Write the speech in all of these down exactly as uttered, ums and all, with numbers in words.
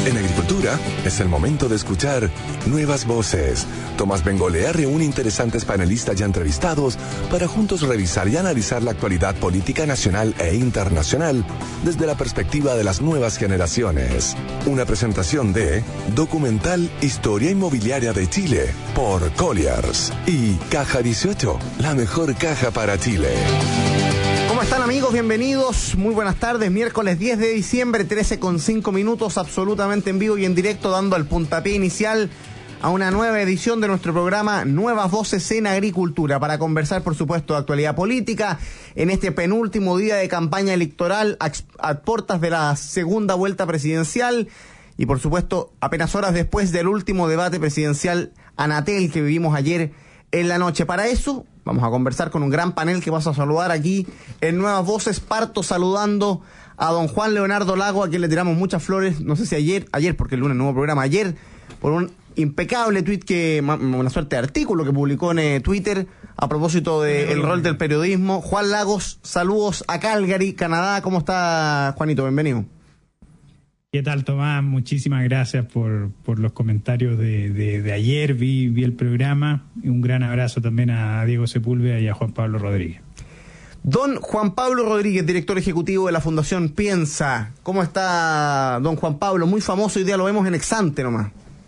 En agricultura es el momento de escuchar nuevas voces. Tomás Bengolea reúne interesantes panelistas ya entrevistados para juntos revisar y analizar la actualidad política nacional e internacional desde la perspectiva de las nuevas generaciones. Una presentación de Documental Historia Inmobiliaria de Chile por Colliers y Caja dieciocho, la mejor caja para Chile. ¿Cómo están, amigos? Bienvenidos, muy buenas tardes. Miércoles diez de diciembre, trece con cinco minutos, absolutamente en vivo y en directo, dando el puntapié inicial a una nueva edición de nuestro programa Nuevas Voces en Agricultura, para conversar, por supuesto, de actualidad política en este penúltimo día de campaña electoral a, a puertas de la segunda vuelta presidencial y, por supuesto, apenas horas después del último debate presidencial Anatel que vivimos ayer en la noche. Para eso vamos a conversar con un gran panel que vas a saludar aquí en Nuevas Voces. Parto saludando a don Juan Leonardo Lago, a quien le tiramos muchas flores, no sé si ayer, ayer porque el lunes no hubo programa, ayer, por un impecable tuit, que una suerte de artículo que publicó en eh, Twitter a propósito del rol del periodismo. Juan Lagos, saludos a Calgary, Canadá. ¿Cómo está, Juanito? Bienvenido. ¿Qué tal, Tomás? Muchísimas gracias por, por los comentarios de, de, de ayer. Vi, vi el programa. Y un gran abrazo también a Diego Sepúlveda y a Juan Pablo Rodríguez. Don Juan Pablo Rodríguez, director ejecutivo de la Fundación Piensa. ¿Cómo está, don Juan Pablo? Muy famoso, hoy día lo vemos en Exante nomás.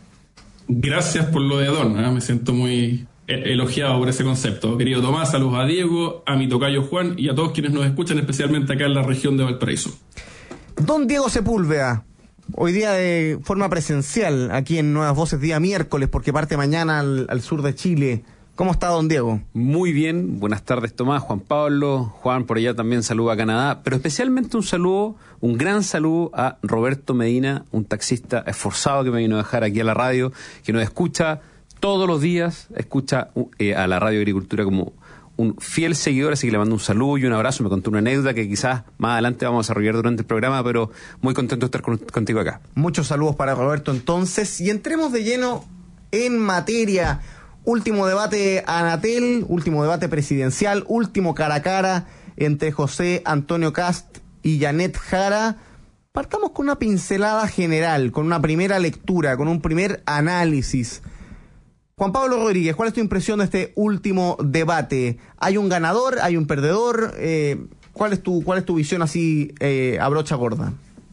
Gracias por lo de don, ¿eh? Me siento muy elogiado por ese concepto. Querido Tomás, saludos a Diego, a mi tocayo Juan y a todos quienes nos escuchan, especialmente acá en la región de Valparaíso. Don Diego Sepúlveda, hoy día de forma presencial aquí en Nuevas Voces, día miércoles, porque parte mañana al, al sur de Chile. ¿Cómo está, don Diego? Muy bien, buenas tardes, Tomás, Juan Pablo, Juan por allá también saluda a Canadá, pero especialmente un saludo, un gran saludo a Roberto Medina, un taxista esforzado que me vino a dejar aquí a la radio, que nos escucha todos los días, escucha eh, a la Radio Agricultura como un fiel seguidor, así que le mando un saludo y un abrazo. Me contó una anécdota que quizás más adelante vamos a desarrollar durante el programa, pero muy contento de estar con, contigo acá. Muchos saludos para Roberto entonces, y entremos de lleno en materia. Último debate Anatel, último debate presidencial, último cara a cara entre José Antonio Kast y Janet Jara. Partamos con una pincelada general, con una primera lectura, con un primer análisis. Juan Pablo Rodríguez, ¿cuál es tu impresión de este último debate? ¿Hay un ganador? ¿Hay un perdedor? Eh, ¿cuál es tu, cuál es tu visión así eh, a brocha gorda?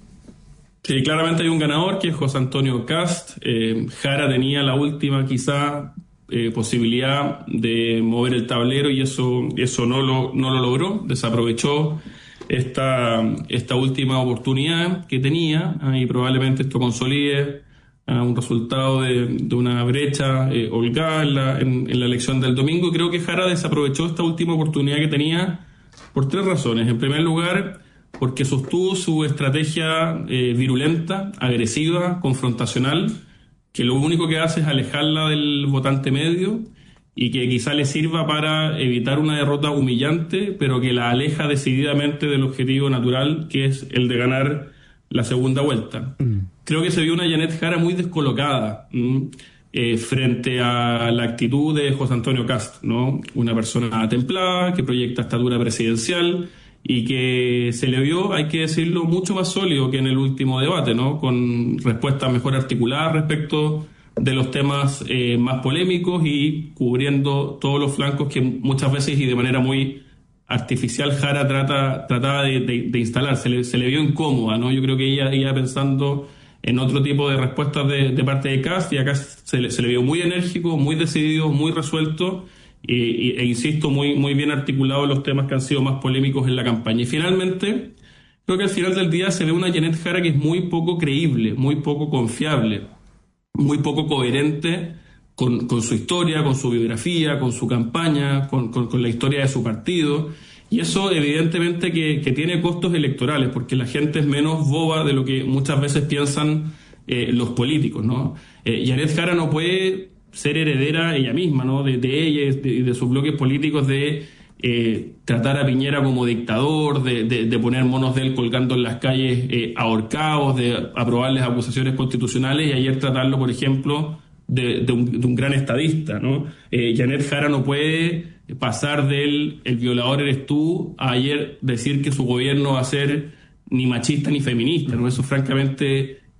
Sí, claramente hay un ganador, que es José Antonio Kast. Eh, Jara tenía la última quizá eh, posibilidad de mover el tablero y eso, eso no lo, no lo logró, desaprovechó esta, esta última oportunidad que tenía, eh, y probablemente esto consolide a un resultado de, de una brecha eh, holgada en la, en, en la elección del domingo. Y creo que Jara desaprovechó esta última oportunidad que tenía por tres razones. En primer lugar, porque sostuvo su estrategia eh, virulenta, agresiva, confrontacional, que lo único que hace es alejarla del votante medio y que quizá le sirva para evitar una derrota humillante, pero que la aleja decididamente del objetivo natural, que es el de ganar la segunda vuelta. Mm. Creo que se vio una Janet Jara muy descolocada ¿m? Eh, frente a la actitud de José Antonio Kast, ¿no? Una persona templada, que proyecta estatura presidencial y que se le vio, hay que decirlo, mucho más sólido que en el último debate, ¿no? Con respuestas mejor articuladas respecto de los temas eh, más polémicos y cubriendo todos los flancos que muchas veces y de manera muy artificial Jara trata, trataba de, de, de instalar. Se le, se le vio incómoda, ¿no? Yo creo que ella iba pensando en otro tipo de respuestas de, de parte de Kast, y acá se le, se le vio muy enérgico, muy decidido, muy resuelto e, e, e insisto, muy, muy bien articulado en los temas que han sido más polémicos en la campaña. Y finalmente, creo que al final del día se ve una Janet Jara que es muy poco creíble, muy poco confiable, muy poco coherente con, con su historia, con su biografía, con su campaña, con, con, con la historia de su partido. Y eso evidentemente que, que tiene costos electorales, porque la gente es menos boba de lo que muchas veces piensan eh, los políticos, ¿no? Eh, Janet Jara no puede ser heredera ella misma, ¿no? De, de ella y de, de sus bloques políticos de eh, tratar a Piñera como dictador, de, de, de poner monos de él colgando en las calles eh, ahorcados, de aprobarles acusaciones constitucionales y ayer tratarlo, por ejemplo, de, de, un, de un gran estadista, ¿no? Eh, Janet Jara no puede pasar del el violador eres tú a ayer decir que su gobierno va a ser ni machista ni feminista, ¿no? Eso francamente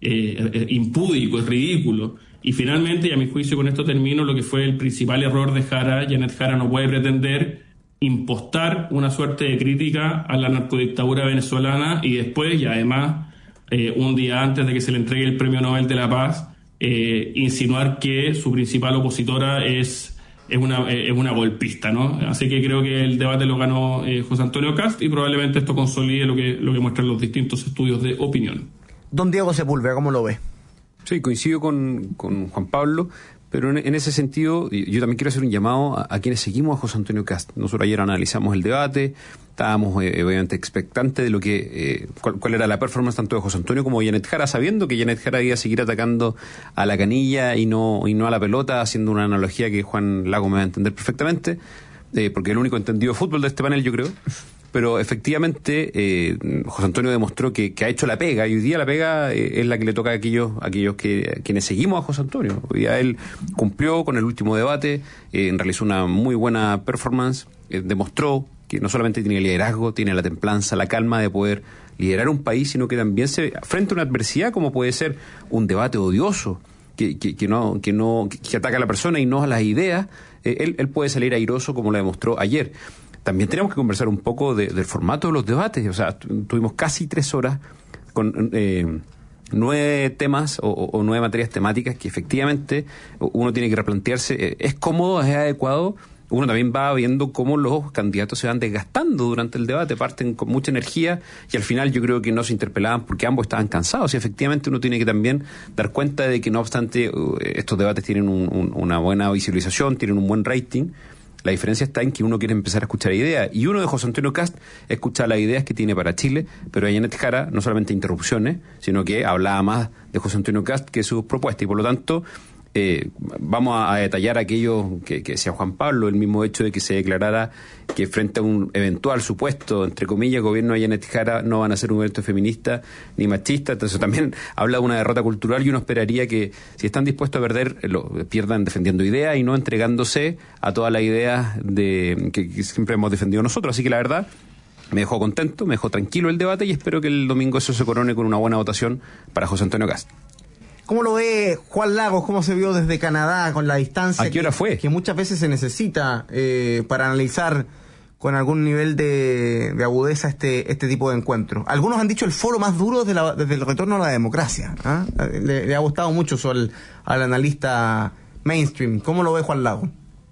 eh, impúdico, es ridículo. Y finalmente, y a mi juicio con esto termino, lo que fue el principal error de Jara. Janet Jara no puede pretender impostar una suerte de crítica a la narcodictadura venezolana y después, y además, eh, un día antes de que se le entregue el Premio Nobel de la Paz, eh, insinuar que su principal opositora es, es, una, es una golpista, ¿no? Así que creo que el debate lo ganó eh, José Antonio Kast y probablemente esto consolide lo que, lo que muestran los distintos estudios de opinión. Don Diego Sepúlveda, ¿cómo lo ve? Sí, coincido con, con Juan Pablo, pero en, en ese sentido yo también quiero hacer un llamado a, a quienes seguimos a José Antonio Kast. Nosotros ayer analizamos el debate, estábamos eh, obviamente expectantes de lo que eh, cuál, cuál era la performance tanto de José Antonio como de Janet Jara, sabiendo que Janet Jara iba a seguir atacando a la canilla y no, y no a la pelota, haciendo una analogía que Juan Lago me va a entender perfectamente, eh, porque es el único entendido de fútbol de este panel, yo creo. Pero efectivamente eh, José Antonio demostró que, que ha hecho la pega, y hoy día la pega eh, es la que le toca a aquellos, a aquellos que, a quienes seguimos a José Antonio. Hoy día él cumplió con el último debate, eh, realizó una muy buena performance, eh, demostró que no solamente tiene liderazgo, tiene la templanza, la calma de poder liderar un país, sino que también se frente a una adversidad como puede ser un debate odioso que, que, que no que no que ataca a la persona y no a las ideas, eh, él, él puede salir airoso como lo demostró ayer. También tenemos que conversar un poco de, del formato de los debates. O sea, tuvimos casi tres horas con eh, nueve temas o, o nueve materias temáticas que efectivamente uno tiene que replantearse. Eh, ¿Es cómodo? ¿Es adecuado? Uno también va viendo cómo los candidatos se van desgastando durante el debate, parten con mucha energía y al final yo creo que no se interpelaban porque ambos estaban cansados. Y efectivamente uno tiene que también dar cuenta de que no obstante estos debates tienen un, un, una buena visualización, tienen un buen rating. La diferencia está en que uno quiere empezar a escuchar ideas. Y uno de José Antonio Kast escucha las ideas que tiene para Chile, pero a Janet Jara no solamente interrupciones, sino que hablaba más de José Antonio Kast que sus propuestas. Y por lo tanto, eh, vamos a, a detallar aquello que, que decía Juan Pablo, el mismo hecho de que se declarara que frente a un eventual supuesto, entre comillas, gobierno de Janet Jara no van a ser un gobierno feminista ni machista. Entonces también habla de una derrota cultural y uno esperaría que si están dispuestos a perder, lo pierdan defendiendo ideas y no entregándose a todas las ideas de, que, que siempre hemos defendido nosotros. Así que la verdad me dejó contento, me dejó tranquilo el debate y espero que el domingo eso se corone con una buena votación para José Antonio Kast. ¿Cómo lo ve Juan Lagos? ¿Cómo se vio desde Canadá con la distancia? ¿A qué hora que, fue? Que muchas veces se necesita eh, para analizar con algún nivel de, de agudeza este este tipo de encuentros. Algunos han dicho el foro más duro desde, la, desde el retorno a la democracia. ¿Ah? Le, le ha gustado mucho eso al, al analista mainstream. ¿Cómo lo ve Juan Lagos?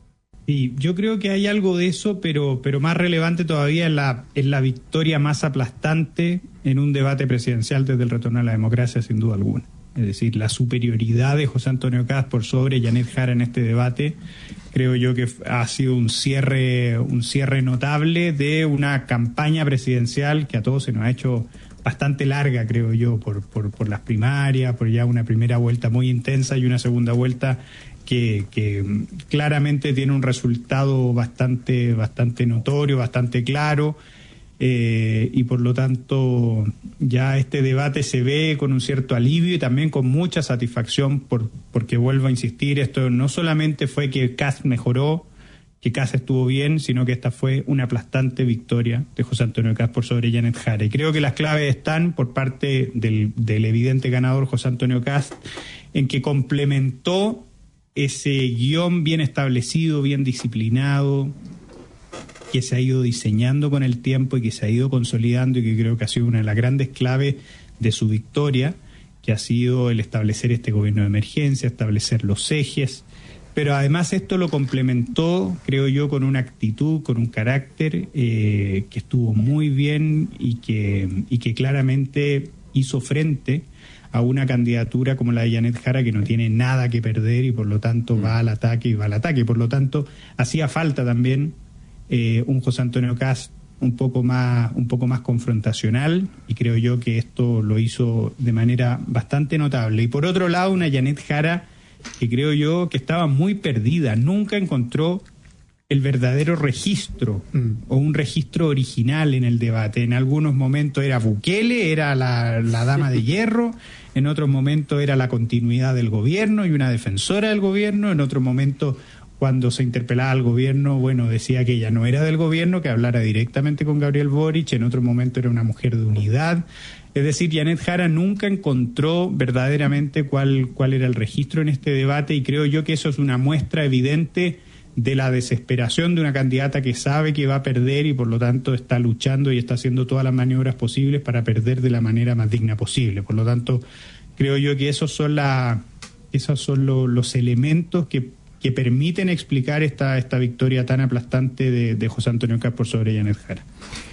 Sí, yo creo que hay algo de eso, pero, pero más relevante todavía es la, es la victoria más aplastante en un debate presidencial desde el retorno a la democracia, sin duda alguna. Es decir, la superioridad de José Antonio Kast por sobre Janet Jara en este debate, creo yo que ha sido un cierre, un cierre notable de una campaña presidencial que a todos se nos ha hecho bastante larga, creo yo, por, por, por las primarias, por ya una primera vuelta muy intensa y una segunda vuelta que, que claramente tiene un resultado bastante, bastante notorio, bastante claro. Eh, y por lo tanto ya este debate se ve con un cierto alivio y también con mucha satisfacción por, porque vuelvo a insistir, esto no solamente fue que Kast mejoró, que Kast estuvo bien, sino que esta fue una aplastante victoria de José Antonio Kast por sobre Janet Jara. Y creo que las claves están por parte del, del evidente ganador José Antonio Kast en que complementó ese guión bien establecido, bien disciplinado, que se ha ido diseñando con el tiempo y que se ha ido consolidando y que creo que ha sido una de las grandes claves de su victoria, que ha sido el establecer este gobierno de emergencia, establecer los ejes, pero además esto lo complementó, creo yo, con una actitud, con un carácter eh, que estuvo muy bien y que, y que claramente hizo frente a una candidatura como la de Janet Jara que no tiene nada que perder y por lo tanto mm. va al ataque y va al ataque. Por lo tanto, hacía falta también Eh, un José Antonio Kast un poco más un poco más confrontacional y creo yo que esto lo hizo de manera bastante notable. Y por otro lado una Janet Jara que creo yo que estaba muy perdida, nunca encontró el verdadero registro mm. o un registro original en el debate. En algunos momentos era Bukele, era la, la dama de hierro, en otros momentos era la continuidad del gobierno y una defensora del gobierno, en otros momentos cuando se interpelaba al gobierno, bueno, decía que ella no era del gobierno, que hablara directamente con Gabriel Boric, en otro momento era una mujer de unidad, Es decir, Janet Jara nunca encontró verdaderamente cuál, cuál era el registro en este debate, y creo yo que eso es una muestra evidente de la desesperación de una candidata que sabe que va a perder y por lo tanto está luchando y está haciendo todas las maniobras posibles para perder de la manera más digna posible. Por lo tanto, creo yo que esos son, la, esos son lo, los elementos que, que permiten explicar esta, esta victoria tan aplastante de, de José Antonio Kast por sobre Janet Jara.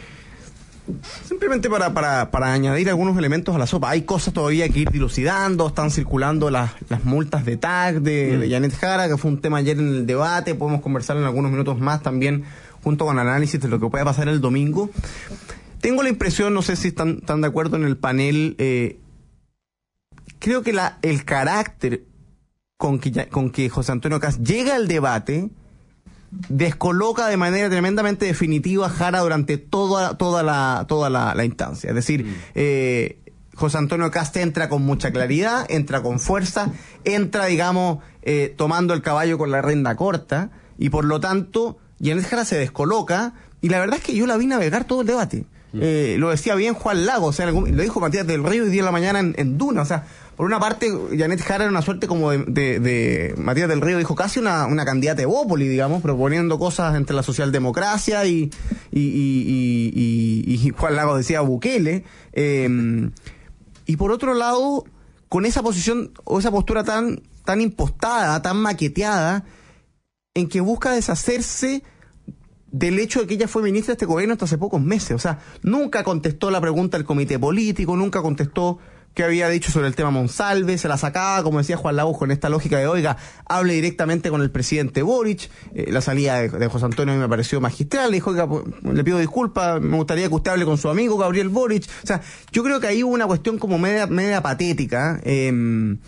Simplemente para, para, para añadir algunos elementos a la sopa. Hay cosas todavía que ir dilucidando. Están circulando las, las multas de T A C de, mm. de Janet Jara, que fue un tema ayer en el debate. Podemos conversar en algunos minutos más también, junto con análisis de lo que pueda pasar el domingo. Tengo la impresión, no sé si están, están de acuerdo en el panel, eh, creo que la, el carácter con que, con que José Antonio Kast llega al debate descoloca de manera tremendamente definitiva a Jara durante toda toda la toda la, la instancia. Es decir, mm. eh, José Antonio Kast entra con mucha claridad, entra con fuerza, entra, digamos, eh, tomando el caballo con la rienda corta, y por lo tanto Janet Jara se descoloca, y la verdad es que yo la vi navegar todo el debate. Mm. Eh, lo decía bien Juan Lago, o sea, lo dijo Matías del Río hoy día en la mañana en, en Duna, o sea, por una parte, Janet Jara era una suerte como de, de, de Matías del Río dijo, casi una, una candidata de Bópoli, digamos, proponiendo cosas entre la socialdemocracia y, y, y, y, y, y Juan Lagos decía Bukele. Eh, y por otro lado, con esa posición o esa postura tan, tan impostada, tan maqueteada, en que busca deshacerse del hecho de que ella fue ministra de este gobierno hasta hace pocos meses. O sea, nunca contestó la pregunta del comité político, nunca contestó que había dicho sobre el tema Monsalve, se la sacaba, como decía Juan Lagos, con esta lógica de, oiga, hable directamente con el presidente Boric. Eh, la salida de, de José Antonio a mí me pareció magistral, le dijo, oiga, pues, le pido disculpas, me gustaría que usted hable con su amigo Gabriel Boric. O sea, yo creo que ahí hubo una cuestión como media, media patética, eh,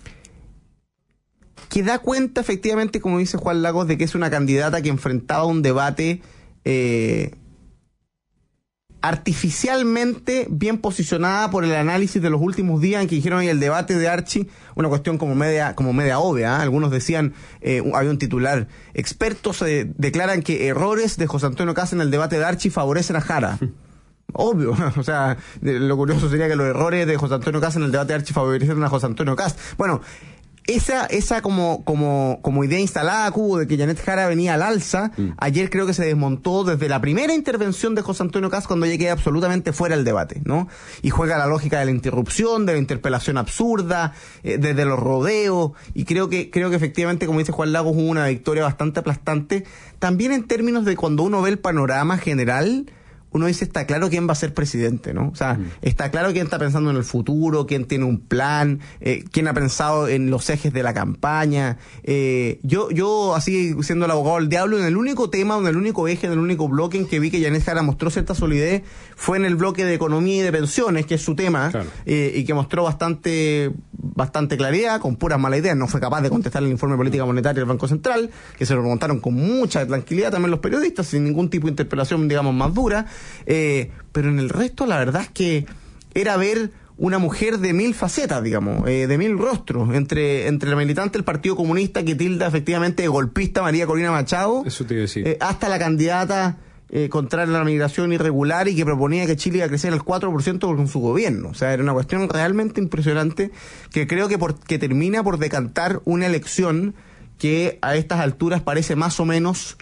que da cuenta efectivamente, como dice Juan Lagos, de que es una candidata que enfrentaba un debate eh, artificialmente bien posicionada por el análisis de los últimos días, en que dijeron ahí el debate de Archie, una cuestión como media como media obvia, ¿eh? Algunos decían, eh, había un titular, expertos eh, declaran que errores de José Antonio Kast en el debate de Archie favorecen a Jara. Obvio, o sea, lo curioso sería que los errores de José Antonio Kast en el debate de Archie favorecen a José Antonio Kast. Bueno, Esa, esa como, como, como idea instalada que hubo de que Janet Jara venía al alza, mm. ayer creo que se desmontó desde la primera intervención de José Antonio Kast, cuando ella queda absolutamente fuera del debate, ¿no? Y juega la lógica de la interrupción, de la interpelación absurda, eh, desde los rodeos, y creo que, creo que efectivamente, como dice Juan Lagos, hubo una victoria bastante aplastante, también en términos de cuando uno ve el panorama general. Uno dice, está claro quién va a ser presidente, ¿no? O sea, mm. está claro quién está pensando en el futuro, quién tiene un plan, eh, quién ha pensado en los ejes de la campaña. Eh, yo, yo, así siendo el abogado del diablo, en el único tema, en el único eje, en el único bloque en que vi que Janet Jara mostró cierta solidez fue en el bloque de economía y de pensiones, que es su tema, claro. eh, y que mostró bastante, bastante claridad, con puras malas ideas. No fue capaz de contestar el informe de política monetaria del Banco Central, que se lo remontaron con mucha tranquilidad también los periodistas, sin ningún tipo de interpelación, digamos, más dura. Eh, pero en el resto la verdad es que era ver una mujer de mil facetas, digamos, eh, de mil rostros, entre entre la militante del Partido Comunista que tilda efectivamente de golpista María Corina Machado, eso te iba a decir. Eh, hasta la candidata eh, contraria a la migración irregular y que proponía que Chile iba a crecer el cuatro por ciento con su gobierno. O sea, era una cuestión realmente impresionante que creo que, por, que termina por decantar una elección que a estas alturas parece más o menos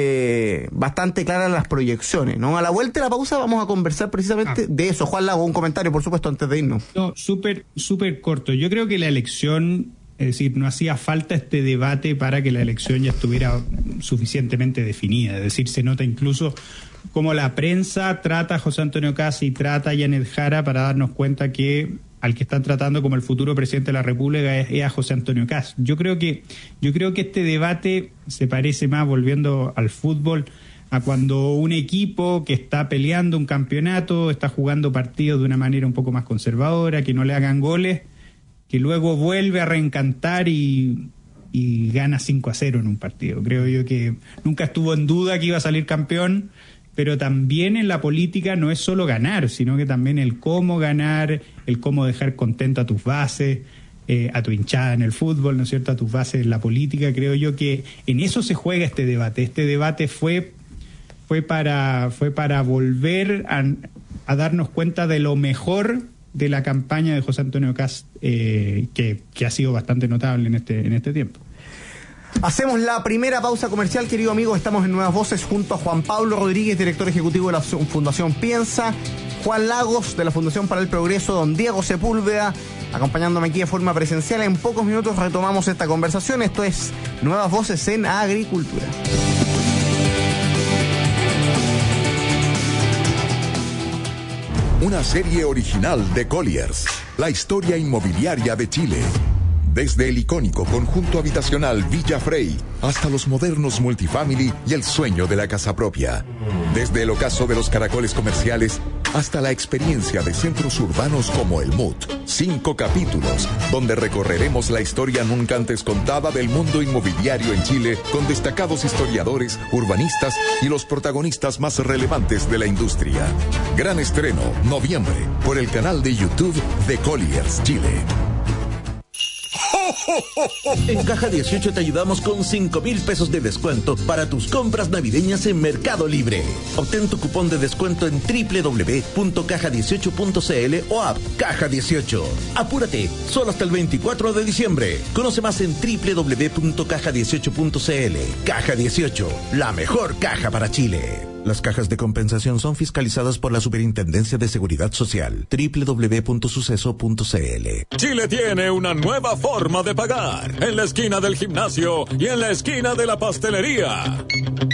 Eh, bastante claras las proyecciones, ¿no? A la vuelta de la pausa vamos a conversar precisamente ah. de eso. Juan Lago, un comentario, por supuesto, antes de irnos. No, súper, súper corto. Yo creo que la elección, es decir, no hacía falta este debate para que la elección ya estuviera suficientemente definida. Es decir, se nota incluso cómo la prensa trata a José Antonio Kast y trata a Janet Jara para darnos cuenta que al que están tratando como el futuro presidente de la República es, es a José Antonio Kast. Yo creo que yo creo que este debate se parece más, volviendo al fútbol, a cuando un equipo que está peleando un campeonato, está jugando partidos de una manera un poco más conservadora, que no le hagan goles, que luego vuelve a reencantar y, y gana cinco a cero en un partido. Creo yo que nunca estuvo en duda que iba a salir campeón, pero también en la política no es solo ganar, sino que también el cómo ganar, el cómo dejar contento a tus bases, eh, a tu hinchada en el fútbol, ¿no es cierto?, a tus bases en la política. Creo yo que en eso se juega este debate. Este debate fue, fue, para, fue para volver a, a darnos cuenta de lo mejor de la campaña de José Antonio Kast, eh, que, que ha sido bastante notable en este, en este tiempo. Hacemos la primera pausa comercial, querido amigo. Estamos en Nuevas Voces junto a Juan Pablo Rodríguez, director ejecutivo de la Fundación Piensa, Juan Lagos de la Fundación para el Progreso, don Diego Sepúlveda, acompañándome aquí de forma presencial. En pocos minutos retomamos esta conversación. Esto es Nuevas Voces en Agricultura. Una serie original de Colliers, la historia inmobiliaria de Chile. Desde el icónico conjunto habitacional Villa Frey hasta los modernos multifamily y el sueño de la casa propia. Desde el ocaso de los caracoles comerciales hasta la experiencia de centros urbanos como el M U T. Cinco capítulos donde recorreremos la historia nunca antes contada del mundo inmobiliario en Chile con destacados historiadores, urbanistas y los protagonistas más relevantes de la industria. Gran estreno, noviembre, por el canal de YouTube de Colliers Chile. En Caja dieciocho te ayudamos con cinco mil pesos de descuento para tus compras navideñas en Mercado Libre. Obtén tu cupón de descuento en doble u doble u doble u punto caja dieciocho punto c l o app Caja dieciocho. Apúrate, solo hasta el veinticuatro de diciembre. Conoce más en doble u doble u doble u punto caja dieciocho punto c l. Caja dieciocho, la mejor caja para Chile. Las cajas de compensación son fiscalizadas por la Superintendencia de Seguridad Social. doble u doble u doble u punto suceso punto c l. Chile tiene una nueva forma de pagar. En la esquina del gimnasio y en la esquina de la pastelería.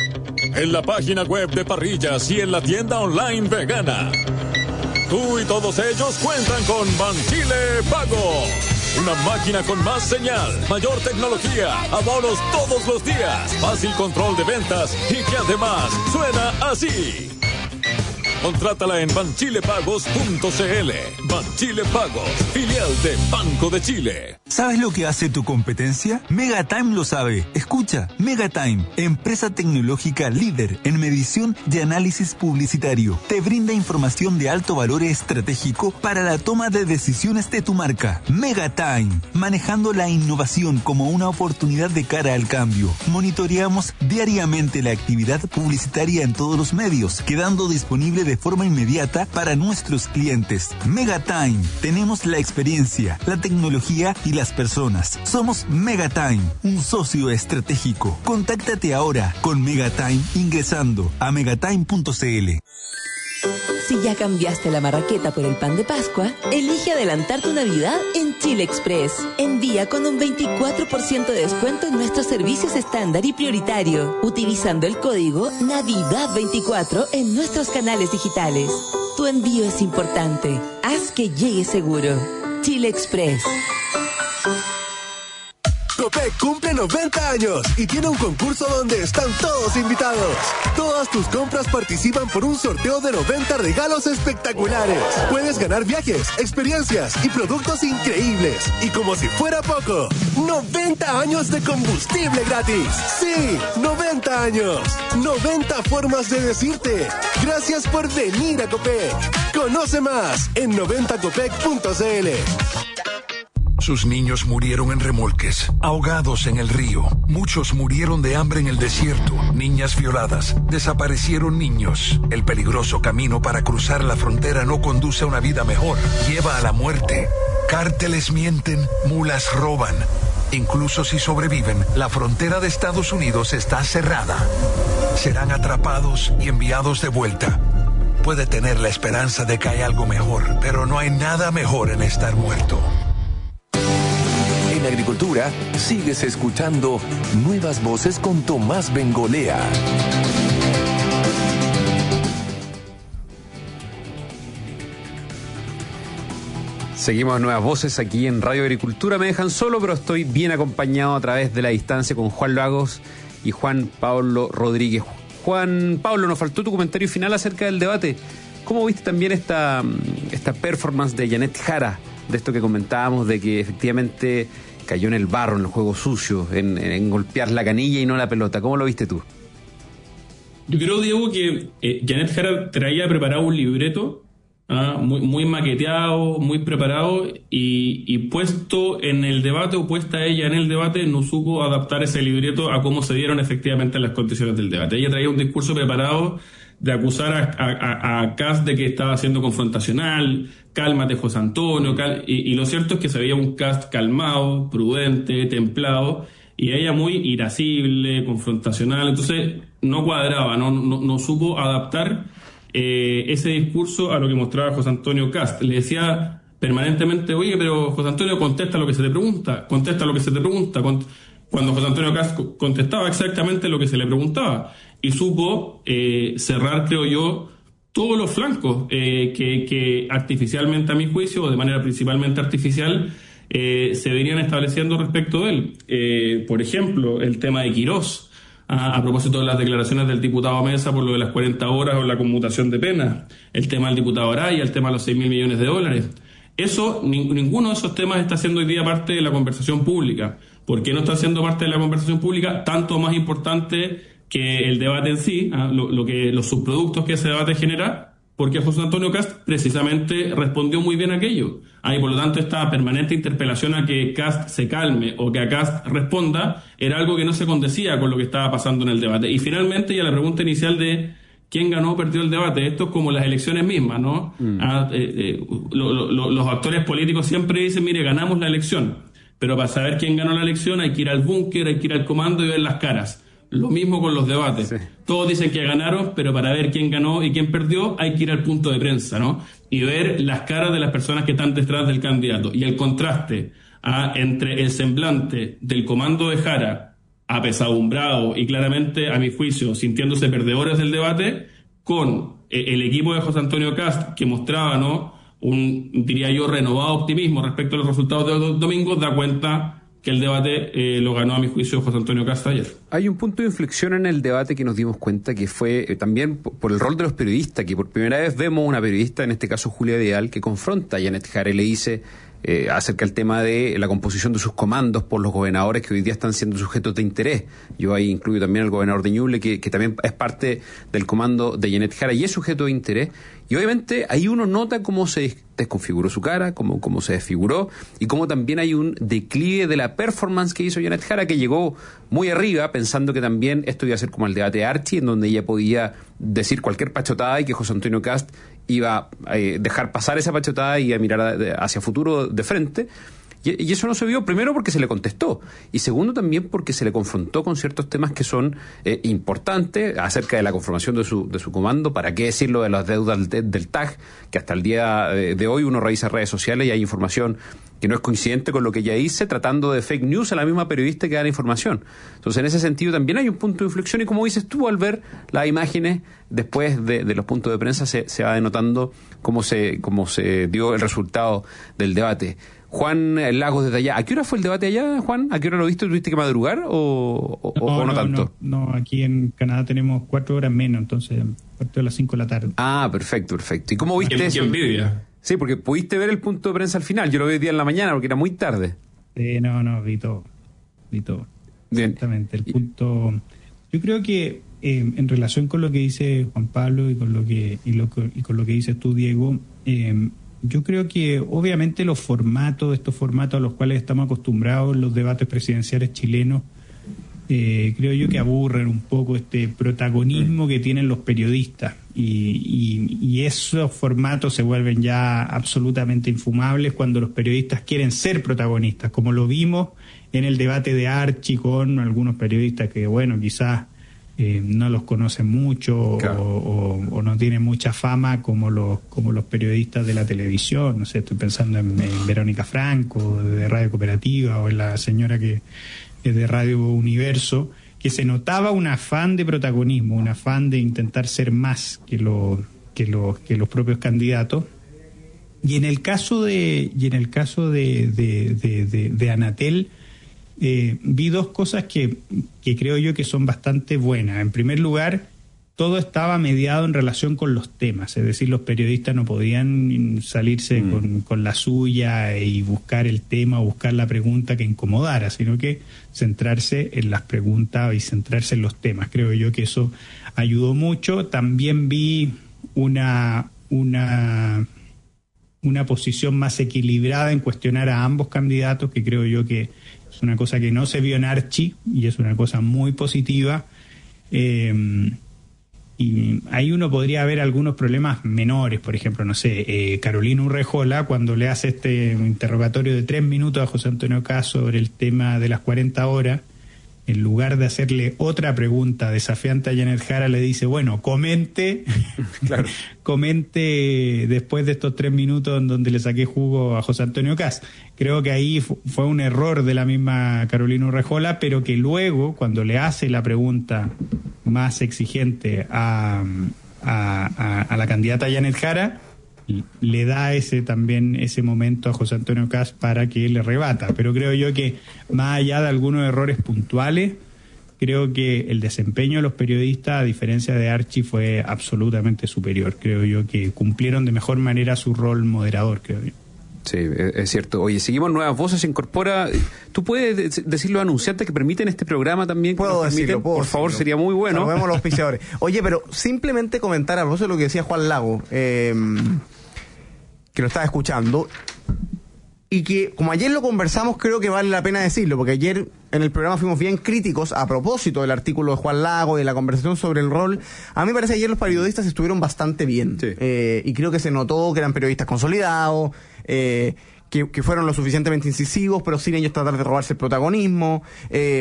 En la página web de Parrillas y en la tienda online vegana. Tú y todos ellos cuentan con Banchile Pago. Una máquina con más señal, mayor tecnología, abonos todos los días, fácil control de ventas y que además suena así. Contrátala en banchilepagos punto c l. Banchile Pagos, filial de Banco de Chile. ¿Sabes lo que hace tu competencia? Megatime lo sabe. Escucha, Megatime, empresa tecnológica líder en medición y análisis publicitario. Te brinda información de alto valor estratégico para la toma de decisiones de tu marca. Megatime, manejando la innovación como una oportunidad de cara al cambio. Monitoreamos diariamente la actividad publicitaria en todos los medios, quedando disponible de forma inmediata para nuestros clientes. Megatime, tenemos la experiencia, la tecnología y las personas. Somos Megatime, un socio estratégico. Contáctate ahora con Megatime ingresando a megatime punto c l. Si ya cambiaste la marraqueta por el pan de Pascua, elige adelantar tu Navidad en Chile Express. Envía con un veinticuatro por ciento de descuento en nuestros servicios estándar y prioritario, utilizando el código Navidad veinticuatro en nuestros canales digitales. Tu envío es importante. Haz que llegue seguro. Chile Express. Copec cumple noventa años y tiene un concurso donde están todos invitados. Todas tus compras participan por un sorteo de noventa regalos espectaculares. Puedes ganar viajes, experiencias y productos increíbles. Y como si fuera poco, noventa años de combustible gratis. Sí, noventa años. noventa formas de decirte gracias por venir a Copec. Conoce más en noventa copec punto c l. Sus niños murieron en remolques, ahogados en el río. Muchos murieron de hambre en el desierto. Niñas violadas. Desaparecieron niños. El peligroso camino para cruzar la frontera no conduce a una vida mejor. Lleva a la muerte. Cárteles mienten, mulas roban. Incluso si sobreviven, la frontera de Estados Unidos está cerrada. Serán atrapados y enviados de vuelta. Puede tener la esperanza de que hay algo mejor, pero no hay nada mejor en estar muerto. En Agricultura, sigues escuchando Nuevas Voces con Tomás Bengolea. Seguimos en Nuevas Voces aquí en Radio Agricultura. Me dejan solo, pero estoy bien acompañado a través de la distancia con Juan Lagos y Juan Pablo Rodríguez. Juan Pablo, nos faltó tu comentario final acerca del debate. ¿Cómo viste también esta, esta performance de Janet Jara? De esto que comentábamos, de que efectivamente cayó en el barro, en el juego sucio, en, en golpear la canilla y no la pelota. ¿Cómo lo viste tú? Yo creo, Diego, que eh, Janet Jara traía preparado un libreto, ¿ah? muy, muy maqueteado, muy preparado, y, y puesto en el debate, o puesta ella en el debate, no supo adaptar ese libreto a cómo se dieron efectivamente las condiciones del debate. Ella traía un discurso preparado de acusar a, a, a Kast de que estaba siendo confrontacional, cálmate José Antonio, cal, y, y lo cierto es que se veía un Kast calmado, prudente, templado, y ella muy irascible, confrontacional, entonces no cuadraba, no, no, no supo adaptar eh, ese discurso a lo que mostraba José Antonio Kast. Le decía permanentemente, oye, pero José Antonio, contesta lo que se te pregunta, contesta lo que se te pregunta, cont cuando José Antonio Kast contestaba exactamente lo que se le preguntaba, y supo eh, cerrar, creo yo, todos los flancos eh, que, que artificialmente, a mi juicio, o de manera principalmente artificial, eh, se venían estableciendo respecto de él. Eh, por ejemplo, el tema de Quirós, a, a propósito de las declaraciones del diputado Mesa por lo de las cuarenta horas o la conmutación de penas, el tema del diputado Araya, el tema de los seis mil millones de dólares. Eso, ni, ninguno de esos temas está siendo hoy día parte de la conversación pública. ¿Por qué no está siendo parte de la conversación pública? Tanto más importante que el debate en sí, ¿eh? lo, lo que, los subproductos que ese debate genera, porque José Antonio Kast precisamente respondió muy bien a aquello. Ah, y por lo tanto esta permanente interpelación a que Kast se calme o que a Kast responda era algo que no se condecía con lo que estaba pasando en el debate. Y finalmente, ya la pregunta inicial de quién ganó o perdió el debate, esto es como las elecciones mismas, ¿no? Mm. Ah, eh, eh, lo, lo, los actores políticos siempre dicen, mire, ganamos la elección, pero para saber quién ganó la elección hay que ir al búnker, hay que ir al comando y ver las caras. Lo mismo con los debates. Sí. Todos dicen que ganaron, pero para ver quién ganó y quién perdió hay que ir al punto de prensa, ¿no? Y ver las caras de las personas que están detrás del candidato. Y el contraste ¿ah? entre el semblante del comando de Jara, apesadumbrado y claramente, a mi juicio, sintiéndose perdedores del debate, con el equipo de José Antonio Kast, que mostraba, ¿no?, un, diría yo, renovado optimismo respecto a los resultados de los domingos, da cuenta que el debate eh, lo ganó, a mi juicio, José Antonio Kast ayer. Hay un punto de inflexión en el debate que nos dimos cuenta, que fue eh, también por el rol de los periodistas, que por primera vez vemos una periodista, en este caso Julia Vidal, que confronta a Janet Jara y le dice eh, acerca del tema de la composición de sus comandos por los gobernadores que hoy día están siendo sujetos de interés. Yo ahí incluyo también al gobernador de Ñuble, que, que también es parte del comando de Janet Jara y es sujeto de interés. Y obviamente ahí uno nota cómo se desconfiguró su cara, cómo, cómo se desfiguró y cómo también hay un declive de la performance que hizo Janet Jara, que llegó muy arriba pensando que también esto iba a ser como el debate de Archie, en donde ella podía decir cualquier pachotada y que José Antonio Kast iba a eh, dejar pasar esa pachotada y a mirar hacia futuro de frente. Y eso no se vio, primero porque se le contestó y segundo también porque se le confrontó con ciertos temas que son eh, importantes acerca de la conformación de su, de su comando. ¿Para qué decirlo de las deudas del, del T A G? Que hasta el día de hoy uno revisa redes sociales y hay información que no es coincidente con lo que ella dice, tratando de fake news a la misma periodista que da la información. Entonces, en ese sentido también hay un punto de inflexión y, como dices tú, al ver las imágenes después de, de los puntos de prensa se, se va denotando cómo se, cómo se dio el resultado del debate. Juan Lagos, desde allá, ¿a qué hora fue el debate allá, Juan? ¿A qué hora lo viste? ¿Tuviste que madrugar o, o, no, o no, no tanto? No, no, aquí en Canadá tenemos cuatro horas menos, entonces cuatro de las cinco de la tarde. Ah, perfecto, perfecto. ¿Y cómo viste ¿Qué, eso? qué envidia? Sí, porque pudiste ver el punto de prensa al final. Yo lo vi hoy día en la mañana porque era muy tarde. Sí, no, no, vi todo. Vi todo. Bien. Exactamente. El punto. Yo creo que eh, en relación con lo que dice Juan Pablo y con lo que y, lo, y con lo que dices tú, Diego, eh, yo creo que obviamente los formatos, estos formatos a los cuales estamos acostumbrados, los debates presidenciales chilenos, eh, creo yo que aburren un poco este protagonismo que tienen los periodistas y, y, y esos formatos se vuelven ya absolutamente infumables cuando los periodistas quieren ser protagonistas, como lo vimos en el debate de Archie con algunos periodistas que, bueno, quizás Eh, no los conocen mucho, claro, o, o, o no tienen mucha fama como los como los periodistas de la televisión. No sé, estoy pensando en, en Verónica Franco de Radio Cooperativa o en la señora que es de Radio Universo, que se notaba un afán de protagonismo, un afán de intentar ser más que los que los que los propios candidatos. Y en el caso de y en el caso de de, de, de, de Anatel, Eh, vi dos cosas que, que creo yo que son bastante buenas. En primer lugar, todo estaba mediado en relación con los temas, es decir, los periodistas no podían salirse mm. con, con la suya y buscar el tema o buscar la pregunta que incomodara, sino que centrarse en las preguntas y centrarse en los temas. Creo yo que eso ayudó mucho. También vi una, una, una posición más equilibrada en cuestionar a ambos candidatos, que creo yo que es una cosa que no se vio en Archie y es una cosa muy positiva. Eh, y ahí uno podría ver algunos problemas menores, por ejemplo, no sé, eh, Carolina Urrejola, cuando le hace este interrogatorio de tres minutos a José Antonio Kast sobre el tema de las cuarenta horas, en lugar de hacerle otra pregunta desafiante a Janet Jara, le dice, bueno, comente, claro. comente después de estos tres minutos en donde le saqué jugo a José Antonio Kast. Creo que ahí fu- fue un error de la misma Carolina Urrejola, pero que luego, cuando le hace la pregunta más exigente a, a, a, a la candidata Janet Jara, le da ese también ese momento a José Antonio Kast para que le rebata. Pero creo yo que más allá de algunos errores puntuales, creo que el desempeño de los periodistas, a diferencia de Archie, fue absolutamente superior. Creo yo que cumplieron de mejor manera su rol moderador, creo yo. Sí, es cierto. Oye, seguimos Nuevas Voces, se incorpora. ¿Tú puedes decir los anunciantes que permiten este programa también? Puedo decirlo, puedo Por favor, decirlo. sería muy bueno. Saludemos a los auspiciadores. Oye, pero simplemente comentar a vos lo que decía Juan Lago, eh, que lo estaba escuchando, y que como ayer lo conversamos, creo que vale la pena decirlo, porque ayer en el programa fuimos bien críticos a propósito del artículo de Juan Lago, de la conversación sobre el rol. A mí me parece que ayer los periodistas estuvieron bastante bien, sí. eh, y creo que se notó que eran periodistas consolidados, eh, que, que fueron lo suficientemente incisivos, pero sin ellos tratar de robarse el protagonismo. eh,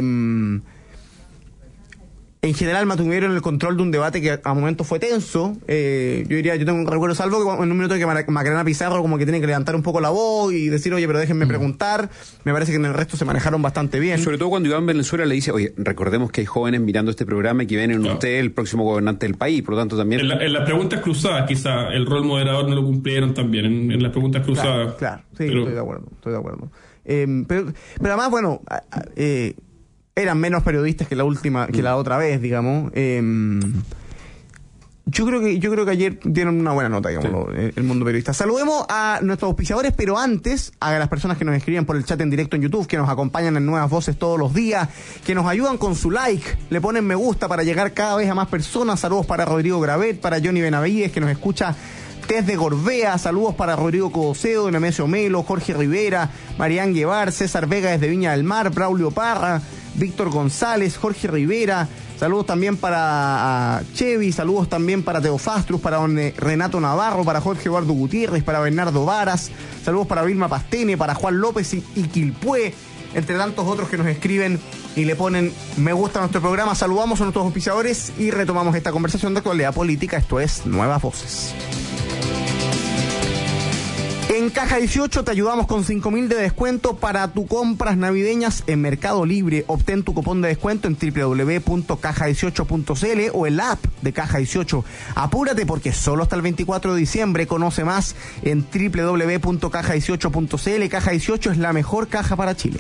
En general mantuvieron el control de un debate que a momentos fue tenso. Eh, yo diría, yo tengo un recuerdo, salvo que en un minuto que Macarena Pizarro como que tiene que levantar un poco la voz y decir, oye, pero déjenme mm. preguntar. Me parece que en el resto se manejaron bastante bien. Sobre todo cuando Iván Valenzuela le dice, oye, recordemos que hay jóvenes mirando este programa y que ven en claro. usted el próximo gobernante del país, por lo tanto también... En, la, en las preguntas cruzadas, quizá, el rol moderador no lo cumplieron también, en, en las preguntas cruzadas. Claro, claro. sí, pero... estoy de acuerdo, estoy de acuerdo. Eh, pero, pero además, bueno... Eh, eran menos periodistas que la última, que la otra vez, digamos. Eh, yo creo que yo creo que ayer dieron una buena nota, digamos, sí. el, el mundo periodista. Saludemos a nuestros auspiciadores, pero antes a las personas que nos escriben por el chat en directo en YouTube, que nos acompañan en Nuevas Voces todos los días, que nos ayudan con su like, le ponen me gusta para llegar cada vez a más personas. Saludos para Rodrigo Gravet, para Johnny Benavides, que nos escucha desde Gorbea. Saludos para Rodrigo Codoceo, Nemesio Melo, Jorge Rivera, Marián Guevar, César Vega desde Viña del Mar, Braulio Parra, Víctor González, Jorge Rivera. Saludos también para Chevy, saludos también para Teofastrus, para don Renato Navarro, para Jorge Eduardo Gutiérrez, para Bernardo Varas. Saludos para Vilma Pastene, para Juan López y, y Quilpué, entre tantos otros que nos escriben y le ponen me gusta a nuestro programa. Saludamos a nuestros auspiciadores y retomamos esta conversación de actualidad política. Esto es Nuevas Voces. En Caja dieciocho te ayudamos con cinco mil de descuento para tus compras navideñas en Mercado Libre. Obtén tu cupón de descuento en doble u doble u doble u punto caja dieciocho punto c l o el app de Caja dieciocho. Apúrate porque solo hasta el veinticuatro de diciembre. Conoce más en doble u doble u doble u punto caja dieciocho punto c l. Caja dieciocho es la mejor caja para Chile.